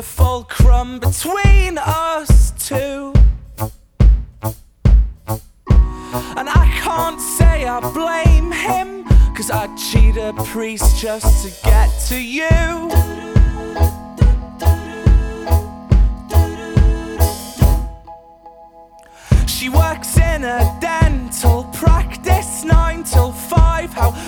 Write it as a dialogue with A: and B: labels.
A: fulcrum between us two. And I can't say I blame him, 'cause I'd cheat a priest just to get to you. She works in a dental practice 9 till 5. How